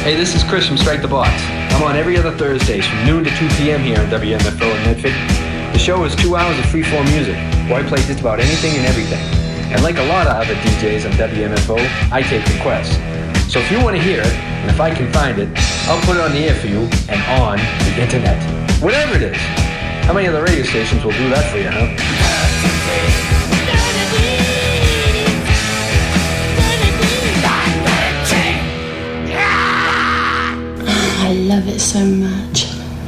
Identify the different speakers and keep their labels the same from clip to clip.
Speaker 1: Hey, this is Chris from Strike the Box. I'm on every other Thursdays from noon to 2 p.m. here on WMFO in Medford. The show is 2 hours of free-form music, where I play just about anything and everything. And like a lot of other DJs on WMFO, I take requests. So if you want to hear it, and if I can find it, I'll put it on the air for you and on the internet. Whatever it is. How many other radio stations will do that for you, huh?
Speaker 2: I love it so much.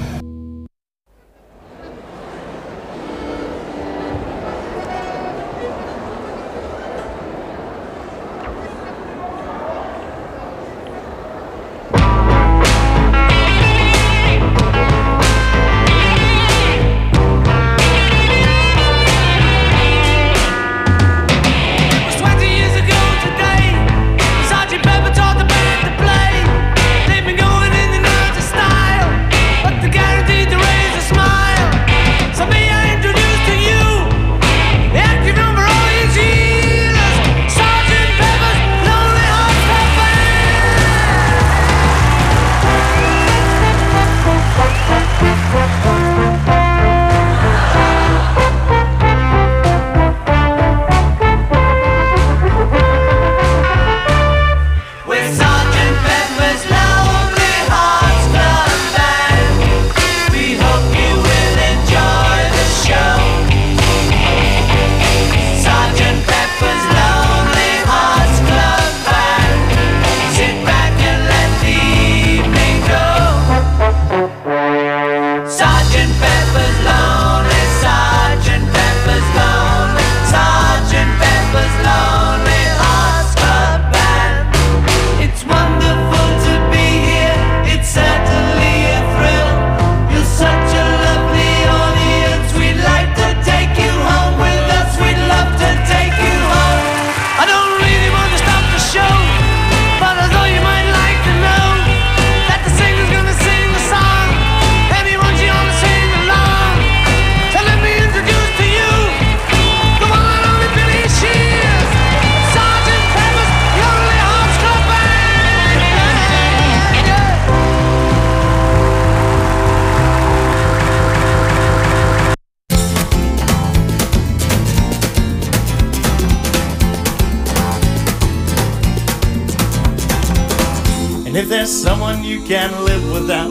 Speaker 3: If there's someone you can't live without,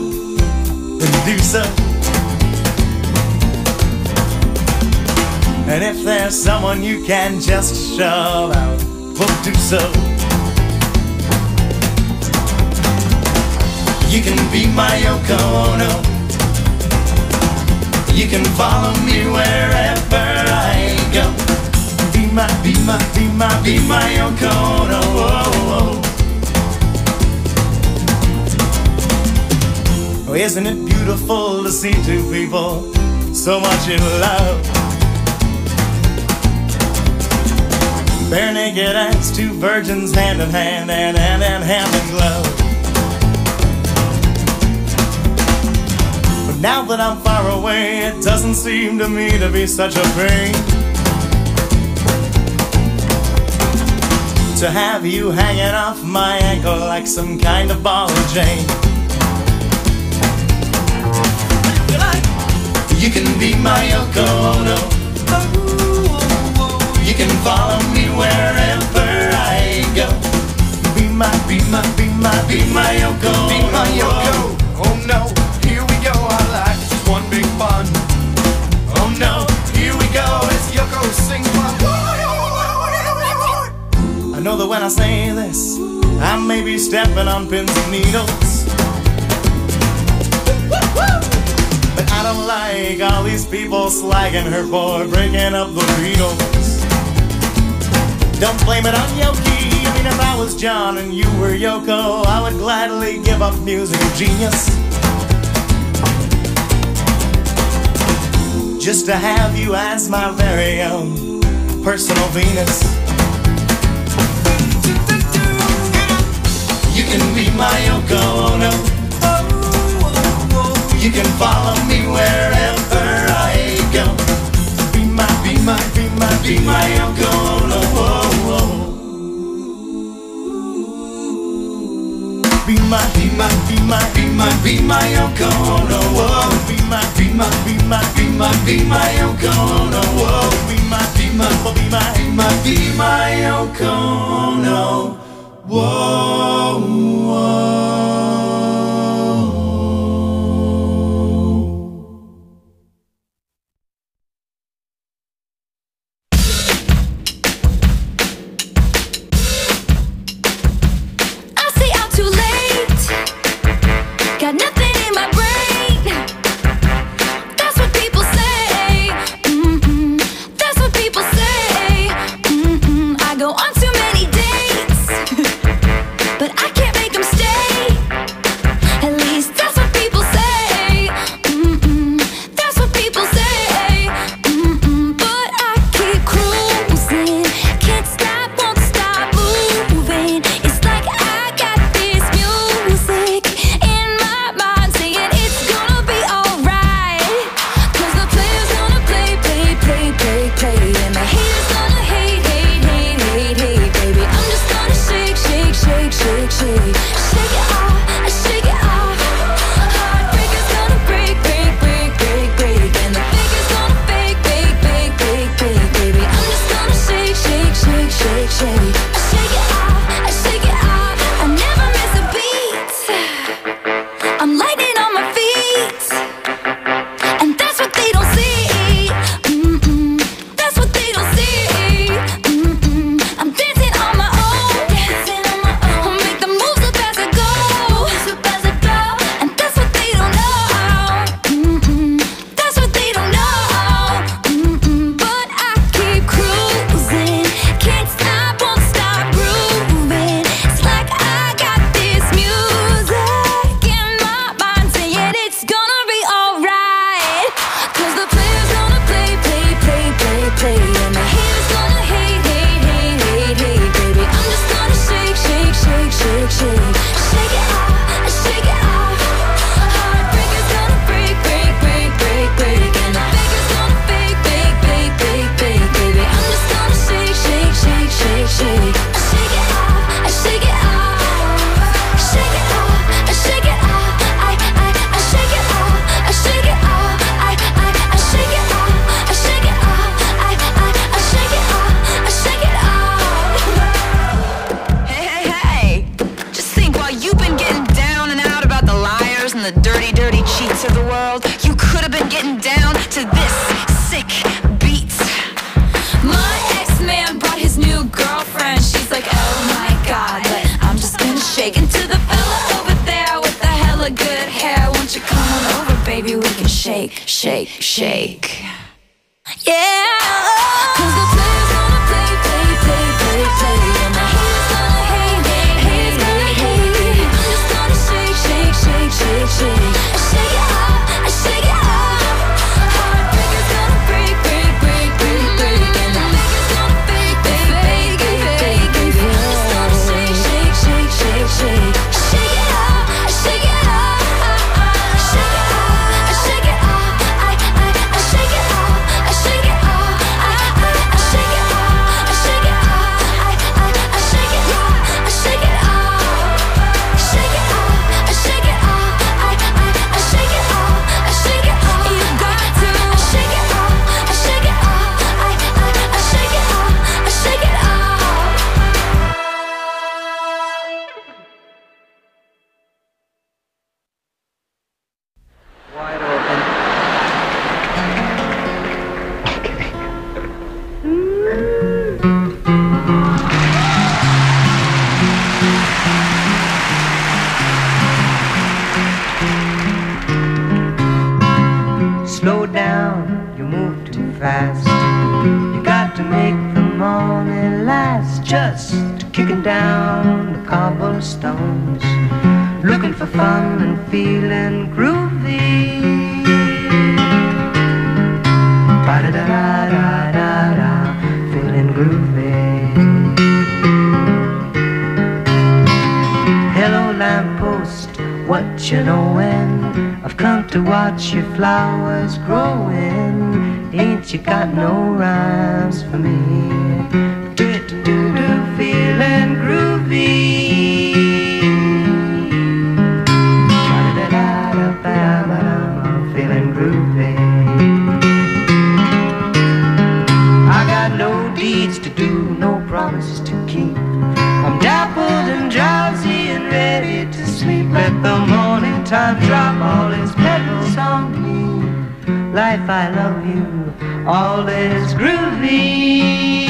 Speaker 3: then do so. And if there's someone you can just shove out, well, do so. You can be my Yoko Ono. You can follow me wherever I go. Be my Yoko Ono. Oh, oh. Oh, isn't it beautiful to see two people so much in love? Bare naked as two virgins, hand in hand and hand in glove. But now that I'm far away, it doesn't seem to me to be such a pain to have you hanging off my ankle like some kind of ball and chain. You can be my Yoko Ono. You can follow me wherever I go. Be my Yoko Ono. Be my Yoko.
Speaker 4: Oh no, here we go, our life is just one big fun.
Speaker 3: Oh no,
Speaker 4: Here we go, as Yoko sings my.
Speaker 3: I know that when I say this, I may be stepping on pins and needles, but I don't like all these people slagging her for breaking up the Beatles. Don't blame it on Yoki. I mean, if I was John and you were Yoko, I would gladly give up musical genius just to have you as my very own personal Venus. You can be my Yoko Ono. You can follow me wherever I go. Be my Yoko Ono. Be my Yoko Ono. Be my Yoko Ono. Be my Yoko Ono. Whoa, whoa.
Speaker 5: Shake. Yeah. 'Cause the players gonna play. And the haters gonna hate. I'm just gonna shake. I shake it off. Heartbreakers gonna break. And the fakers gonna fake. Baby, I'm just gonna shake. Shake it off. I shake it off.
Speaker 6: Slow down, you move too fast. You got to make the morning last. Just kicking down the cobblestones, looking for fun and feeling groovy. Ba-da-da-da-da-da, feeling groovy. Hello lamppost, what you knowin'? I've come to watch your flowers growing. Ain't you got no rhymes for me? Do-do-do-do, feeling groovy. time drop all his petals on me. Life, I love you, all is groovy.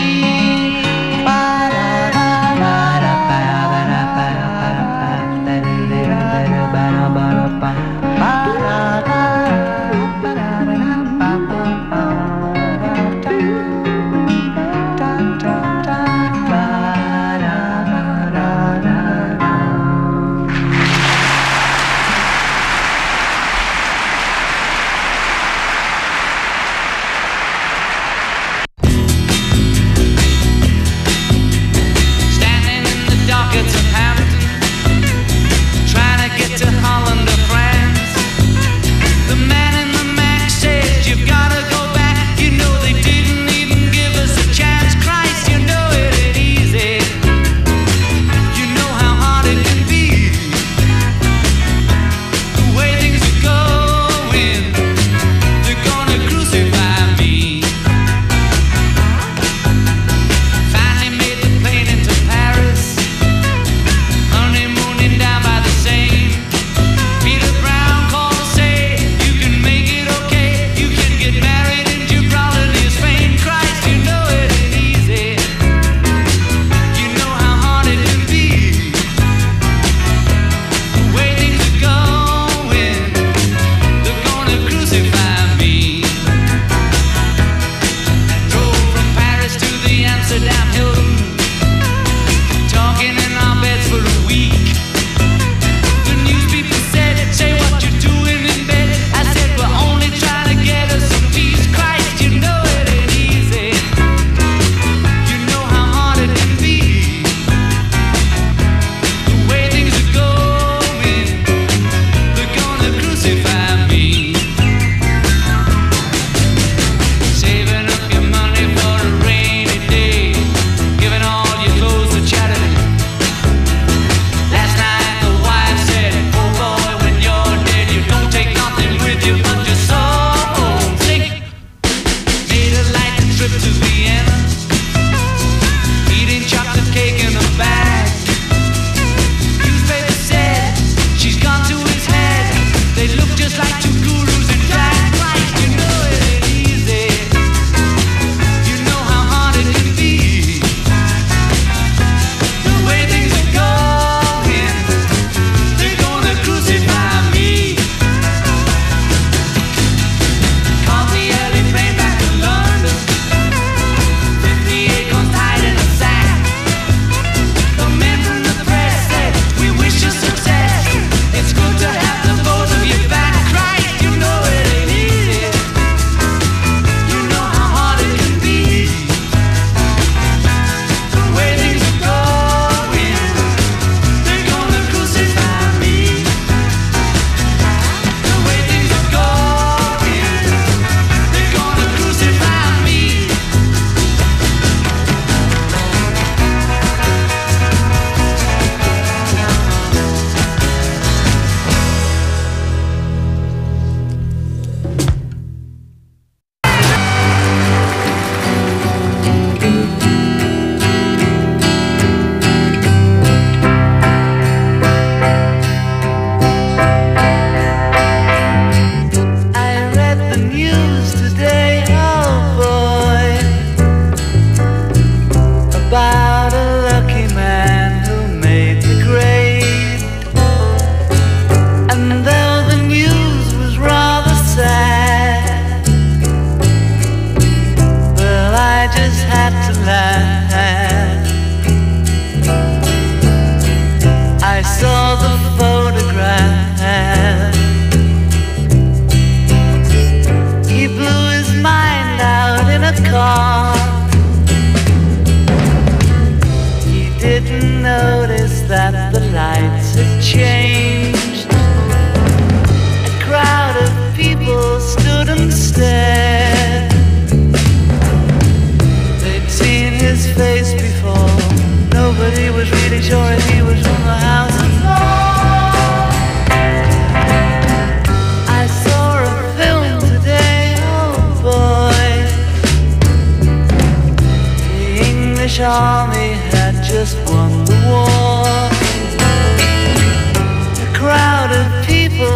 Speaker 7: Army had just won the war. A crowd of people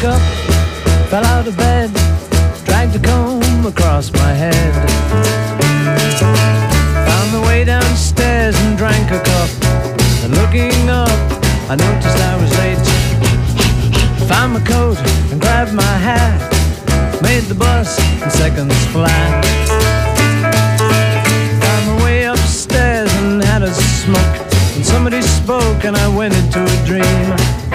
Speaker 7: woke up, fell out of bed, dragged a comb across my head. Found my way downstairs and drank a cup. And looking up, I noticed I was late. Found my coat and grabbed my hat. Made the bus in seconds flat. Found my way upstairs and had a smoke. And somebody spoke and I went into a dream.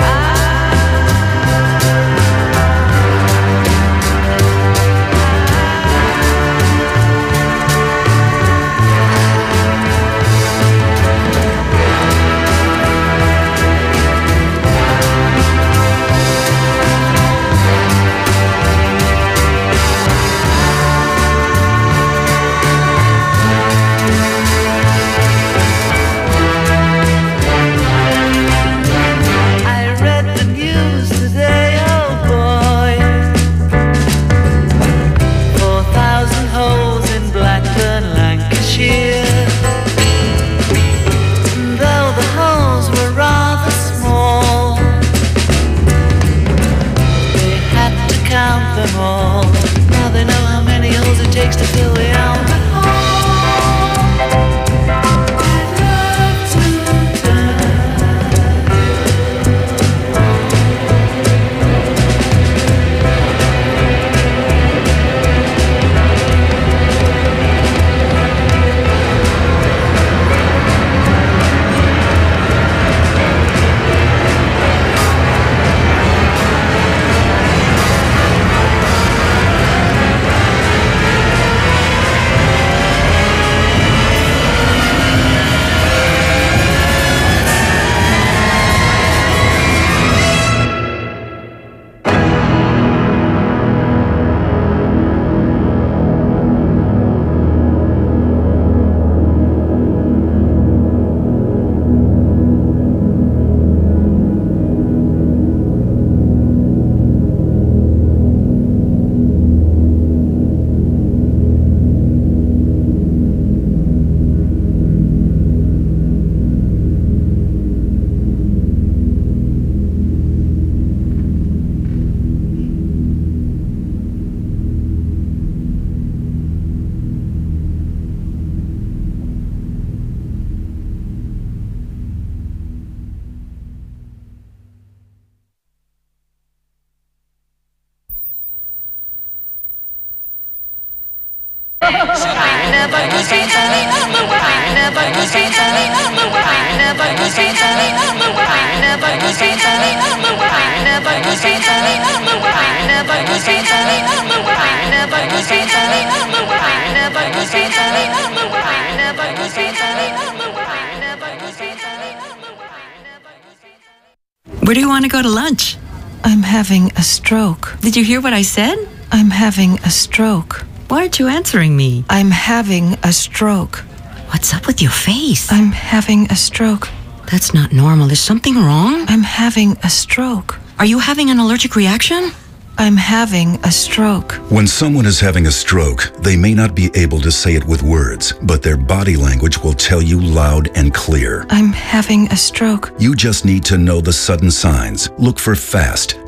Speaker 8: Where do you want to go to lunch?
Speaker 9: I'm having a stroke.
Speaker 8: Did you hear what I said?
Speaker 9: I'm having a stroke.
Speaker 8: Why aren't you answering me?
Speaker 9: I'm having a stroke.
Speaker 8: What's up with your face?
Speaker 9: I'm having a stroke.
Speaker 8: That's not normal. Is something wrong?
Speaker 9: I'm having a stroke.
Speaker 8: Are you having an allergic reaction?
Speaker 9: I'm having a stroke.
Speaker 10: When someone is having a stroke, they may not be able to say it with words, but their body language will tell you loud and clear.
Speaker 9: I'm having a stroke.
Speaker 10: You just need to know the sudden signs. Look for FAST,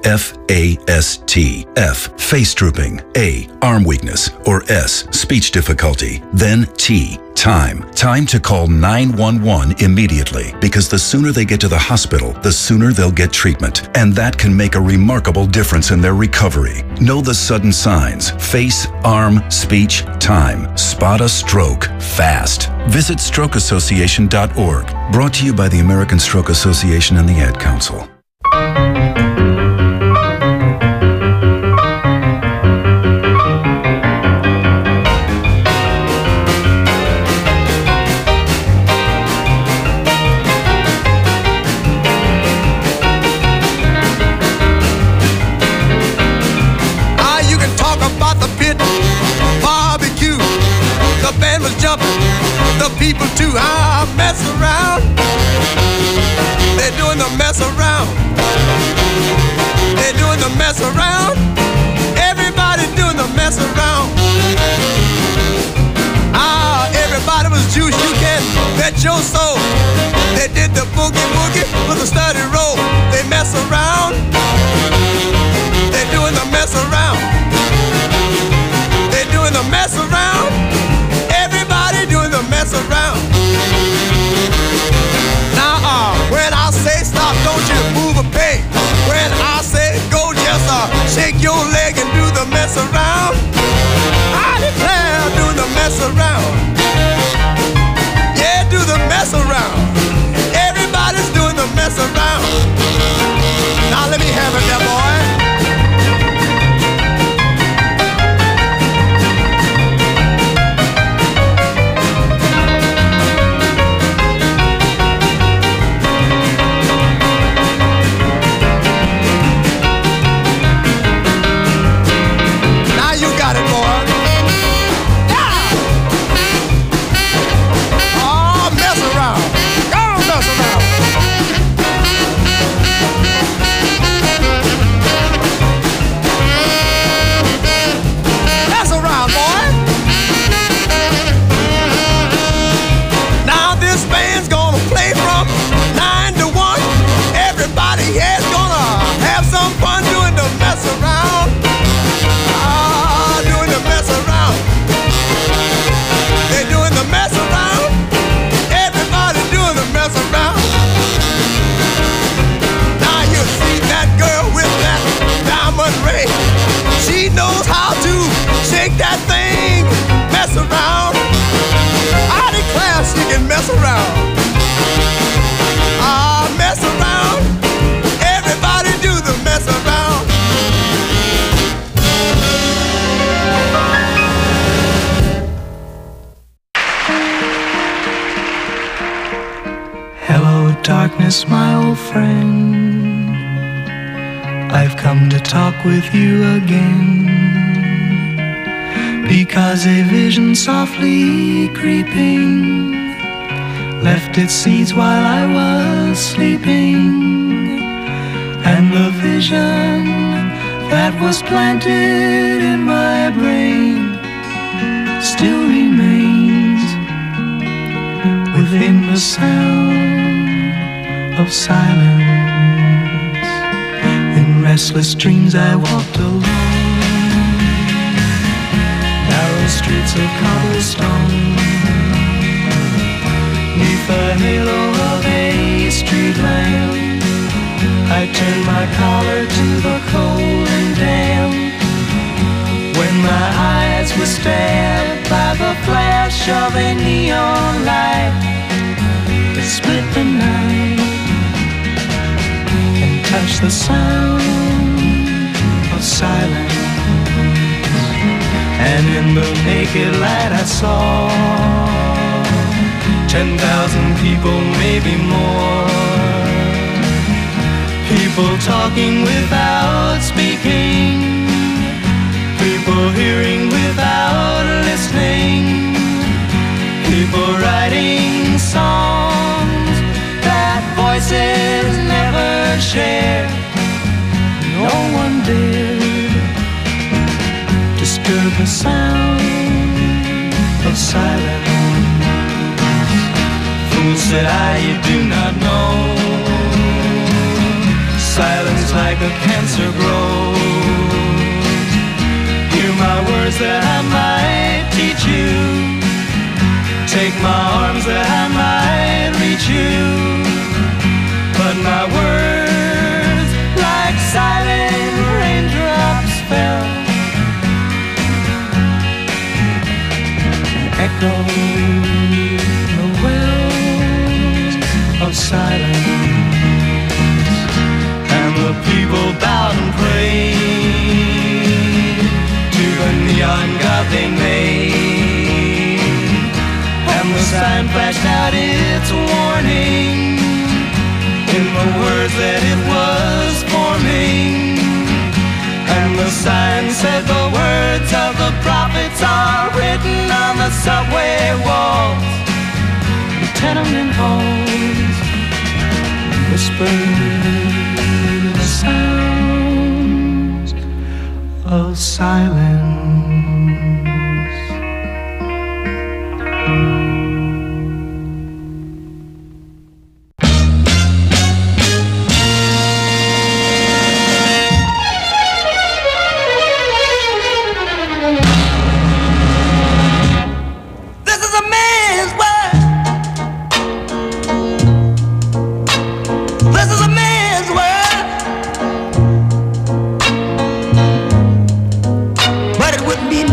Speaker 10: F-A-S-T. F, face drooping. A, arm weakness. Or S, speech difficulty. Then T, time. Time to call 911 immediately, because the sooner they get to the hospital, the sooner they'll get treatment. And that can make a remarkable difference in their recovery. Know the sudden signs. Face, arm, speech, time. Spot a stroke fast. Visit strokeassociation.org. Brought to you by the American Stroke Association and the Ad Council.
Speaker 4: People too, I mess around. They're doing the mess around. They're doing the mess around. Everybody doing the mess around. Everybody was juice, you can bet your soul. They did the boogie woogie with a steady roll. They mess around. mess around. Yeah, do the mess around. Everybody's doing the mess around. Now let me have it there, boy.
Speaker 7: Darkness, my old friend, I've come to talk with you again, because a vision softly creeping left its seeds while I was sleeping, and the vision that was planted in my brain still remains within the sound of silence. In restless dreams I walked alone, narrow streets of cobblestone, neath the halo of a street lamp. I turned my collar to the cold and damp, when my eyes were stabbed by the flash of a neon light that split the night, touch the sound of silence. And in the naked light I saw 10,000 people, maybe more, people talking without speaking, people hearing without listening, people writing songs that voices never shared. No one dared disturb the sound of silence. Fool, said I, you do not know, silence like a cancer grows. Hear my words that I might teach you, take my arms that I might reach you, but my words, like silent raindrops, fell and echoed the wells of silence. And the people bowed and prayed to the neon god they made, and the sign flashed out its warning in the words that it was forming. And the sign said the words of the prophets are written on the subway walls, the tenement halls, whispered the sounds of silence.
Speaker 11: But it wouldn't be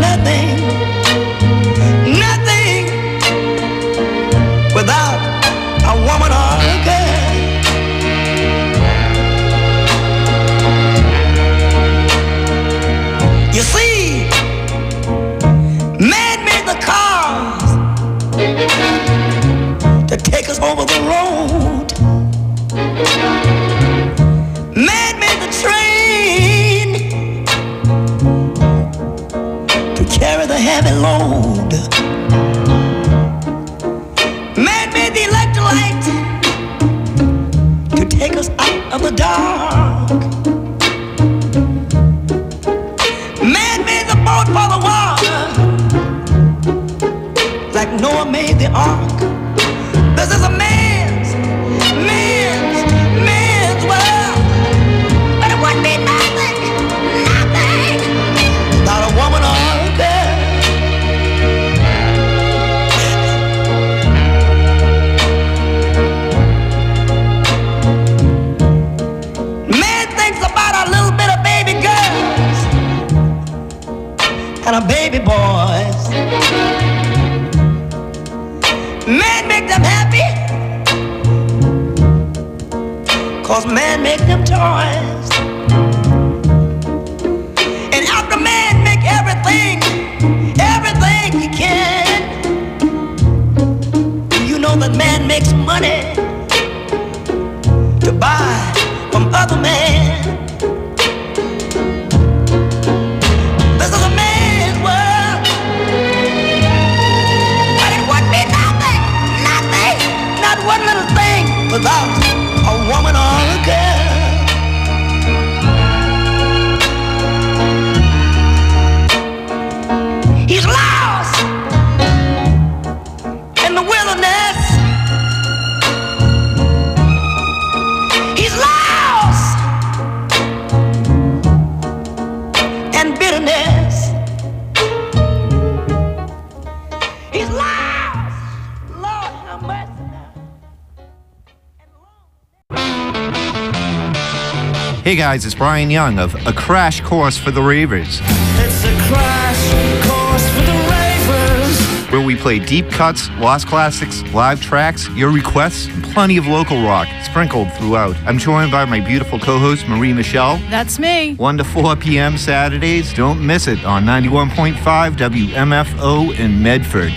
Speaker 11: heavy load. Man made the electrolyte to take us out of the dark. Man made the boat for the water, like Noah made the ark. This is a man's world, but it wouldn't be nothing without a woman or a girl. Man thinks about a little bit of baby girls and a baby boys. Man make them happy, 'cause man make them toys. And after man make everything he can, you know that man makes money to buy from other men. This is a man's world, but it wouldn't be nothing, not one little thing without a woman or a girl. He's lost in the wilderness. He's lost in bitterness. He's lost. Lord have mercy now.
Speaker 12: Hey guys, it's Brian Young of A Crash Course for the Ravers,
Speaker 3: It's a crash course for the ravers.
Speaker 12: where we play deep cuts, lost classics, live tracks, your requests, and plenty of local rock sprinkled throughout. I'm joined by my beautiful co-host Marie Michelle.
Speaker 13: That's me.
Speaker 12: 1 to 4 p.m. Saturdays. Don't miss it on 91.5 WMFO in Medford.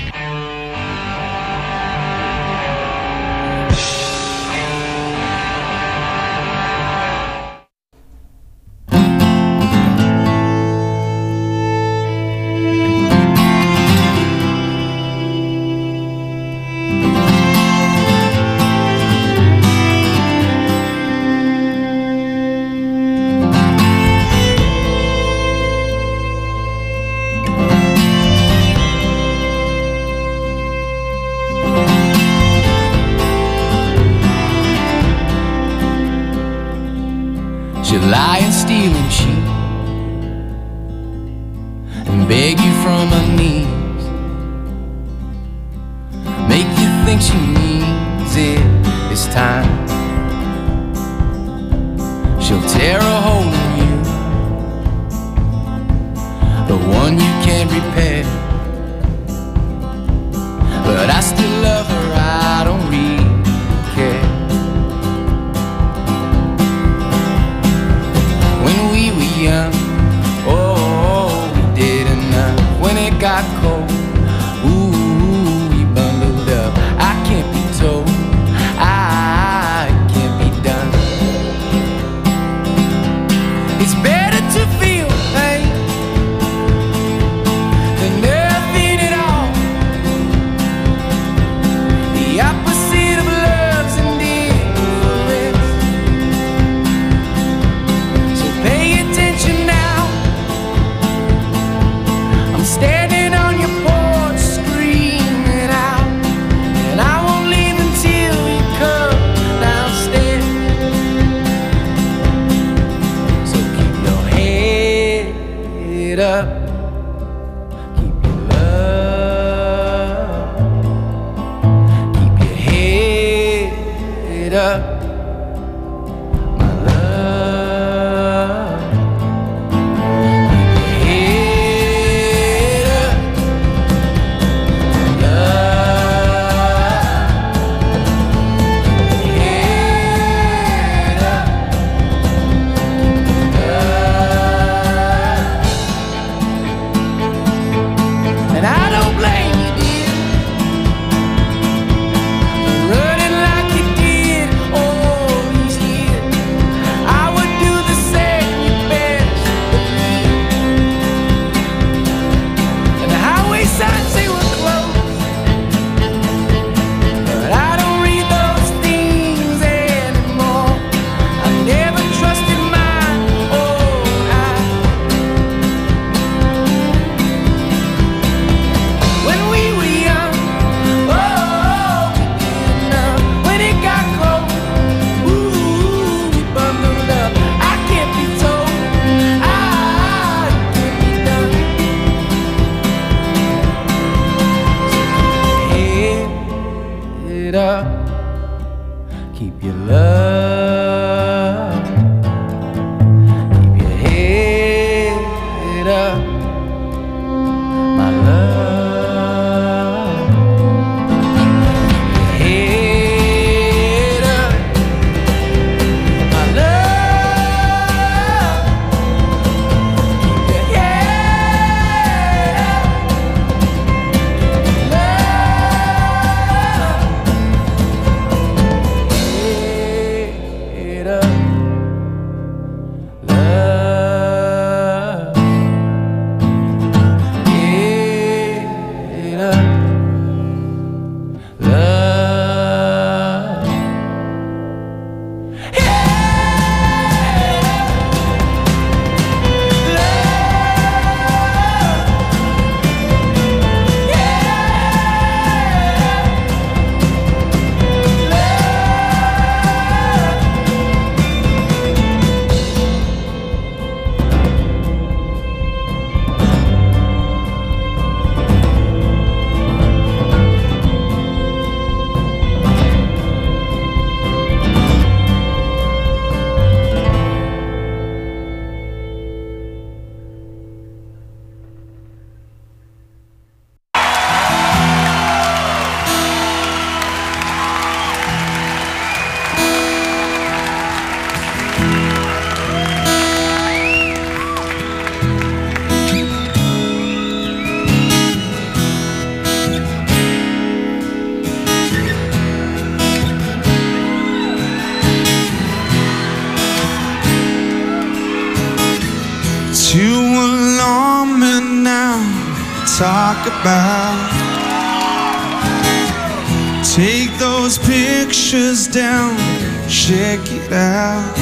Speaker 14: She'll lie and steal and cheat and beg you from her knees, make you think she needs it this time. She'll tear a hole in you, the one you can't repair. But I still love her, I don't really care. When we were young, oh, we did enough. When it got cold, ooh, we bundled up. I can't be told, I can't be done. It's better to feel pain than nothing at all. The opposite of love's indifference. So pay attention now. I'm standing on your porch screaming out, and I won't leave until you come downstairs. So keep your head up, keep your love, keep your head up, my love. Keep your head up, love. Keep your head up, love.
Speaker 13: you alarm me now, talk about. Take those pictures down, check it out.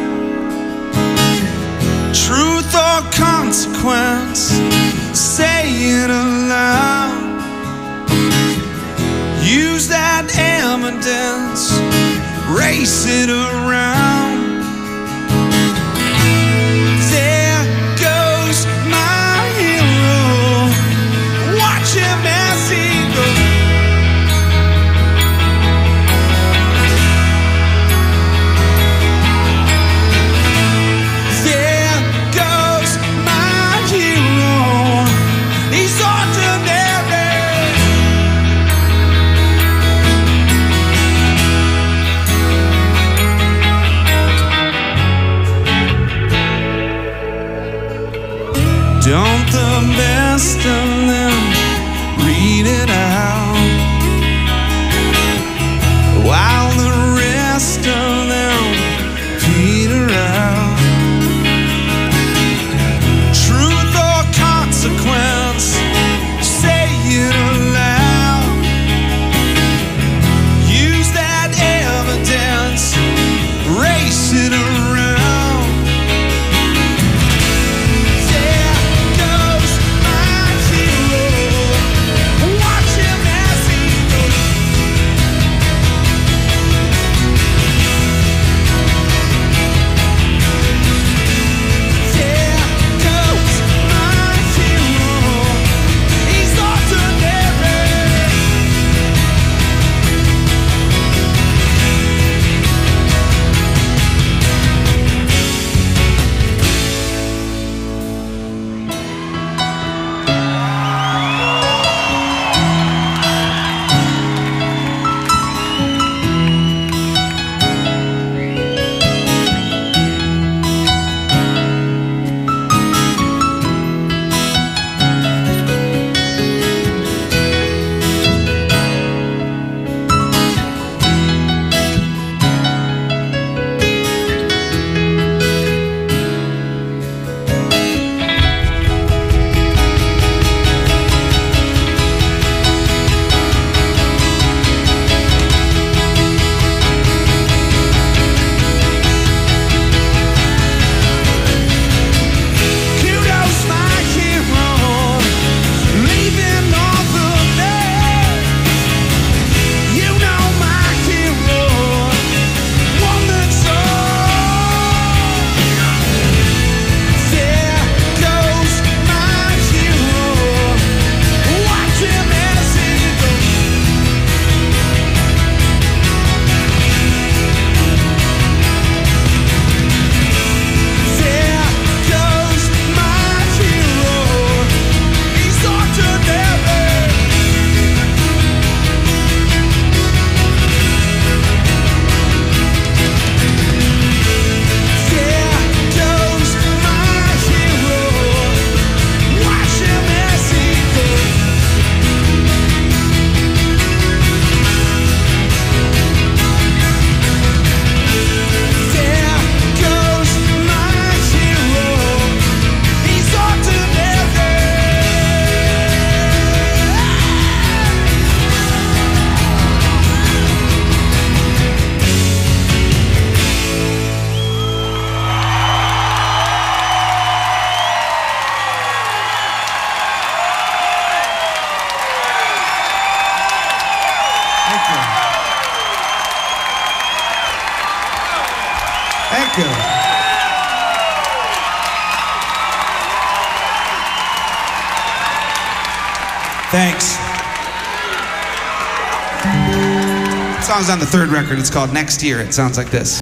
Speaker 13: Truth or consequence, say it aloud. Use that evidence, race it around. There goes my hero, watch him as he goes. There goes my hero, he's ordinary. Don't the best of them read it out, while the rest of them peter out. Truth or consequence, say it aloud. Use that evidence, race it around. Thank you. Thanks. The song's on the third record. It's called Next Year. It sounds like this.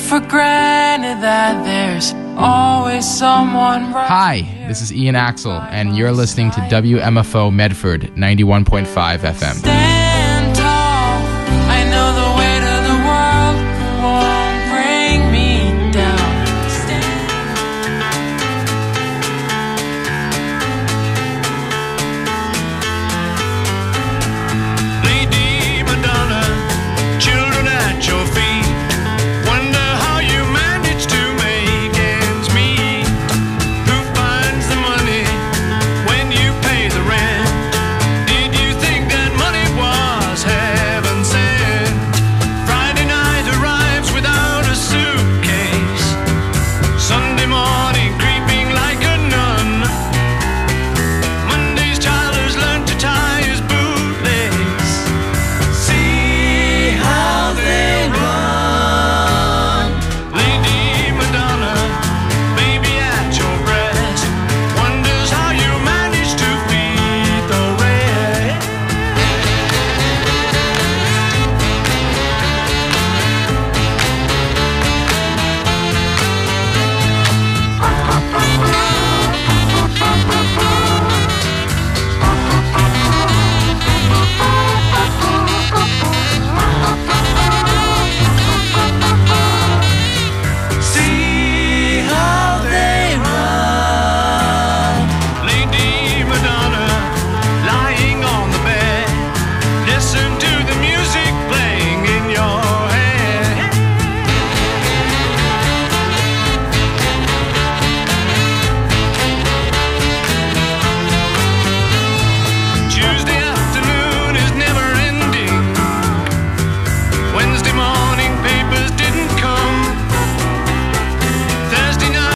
Speaker 15: for granted that there's always someone right.
Speaker 16: Hi, this is Ian Axel, and you're listening to WMFO Medford 91.5 FM.